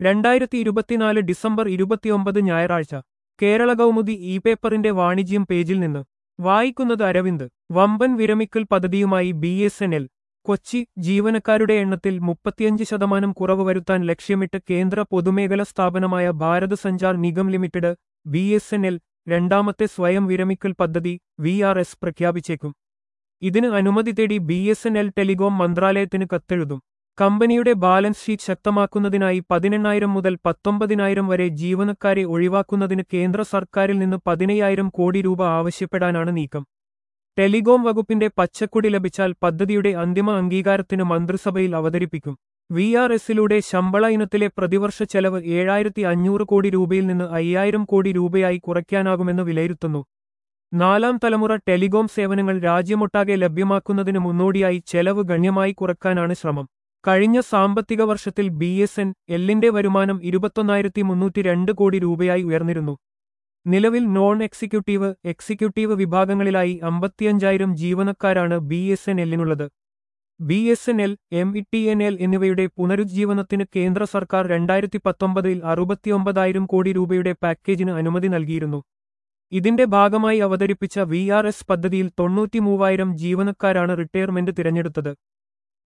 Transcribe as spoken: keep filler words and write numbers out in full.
രണ്ടായിരത്തി ഇരുപത്തിനാല് ഡിസംബർ ഇരുപത്തിയൊമ്പത് ഞായറാഴ്ച കേരള കൗമുദി ഇ പേപ്പറിന്റെ വാണിജ്യം പേജിൽ നിന്ന് വായിക്കുന്നത് അരവിന്ദ്. വമ്പൻ വിരമിക്കൽ പദ്ധതിയുമായി B S N L. Kochi. ജീവനക്കാരുടെ എണ്ണത്തിൽ മുപ്പത്തിയഞ്ച് ശതമാനം കുറവ് വരുത്താൻ ലക്ഷ്യമിട്ട് കേന്ദ്ര പൊതുമേഖലാ സ്ഥാപനമായ Bharat Sanchar Nigam limited B S N L രണ്ടാമത്തെ സ്വയം വിരമിക്കൽ പദ്ധതി വി ആർ എസ് പ്രഖ്യാപിച്ചേക്കും. ഇതിന് അനുമതി തേടി B S N L telecom മന്ത്രാലയത്തിന് കത്തെഴുതും. കമ്പനിയുടെ ബാലൻസ് ഷീറ്റ് ശക്തമാക്കുന്നതിനായി പതിനെണ്ണായിരം മുതൽ പത്തൊമ്പതിനായിരം വരെ ജീവനക്കാരെ ഒഴിവാക്കുന്നതിന് കേന്ദ്ര സർക്കാരിൽ നിന്ന് പതിനയ്യായിരം കോടി രൂപ ആവശ്യപ്പെടാനാണ് നീക്കം. ടെലികോം വകുപ്പിന്റെ പച്ചക്കൊടി ലഭിച്ചാൽ പദ്ധതിയുടെ അന്തിമ അംഗീകാരത്തിന് മന്ത്രിസഭയിൽ അവതരിപ്പിക്കും. വി ആർ എസിലൂടെ ശമ്പള ഇനത്തിലെ പ്രതിവർഷ ചെലവ് ഏഴായിരത്തി അഞ്ഞൂറ് കോടി രൂപയിൽ നിന്ന് അയ്യായിരം കോടി രൂപയായി കുറയ്ക്കാനാകുമെന്ന് വിലയിരുത്തുന്നു. നാലാം തലമുറ ടെലികോം സേവനങ്ങൾ രാജ്യമൊട്ടാകെ ലഭ്യമാക്കുന്നതിന് മുന്നോടിയായി ചെലവ് ഗണ്യമായി കുറയ്ക്കാനാണ് ശ്രമം. കഴിഞ്ഞ സാമ്പത്തിക വർഷത്തിൽ ബി എസ് എൻ എല്ലിന്റെ വരുമാനം ഇരുപത്തൊന്നായിരത്തി മുന്നൂറ്റി രണ്ട് കോടി രൂപയായി ഉയർന്നിരുന്നു. നിലവിൽ നോൺ എക്സിക്യൂട്ടീവ്, എക്സിക്യൂട്ടീവ് വിഭാഗങ്ങളിലായി അമ്പത്തിയഞ്ചായിരം ജീവനക്കാരാണ് ബി എസ് എൻ എല്ലിനുള്ളത്. B S N L, M E T N L എന്നിവയുടെ പുനരുജ്ജീവനത്തിന് കേന്ദ്ര സർക്കാർ രണ്ടായിരത്തി പത്തൊമ്പതിൽ അറുപത്തിയൊമ്പതായിരം കോടി രൂപയുടെ പാക്കേജിന് അനുമതി നൽകിയിരുന്നു. ഇതിന്റെ ഭാഗമായി അവതരിപ്പിച്ച വി ആർ എസ് പദ്ധതിയിൽ തൊണ്ണൂറ്റിമൂവായിരം ജീവനക്കാരാണ് റിട്ടയർമെന്റ് തിരഞ്ഞെടുത്തത്.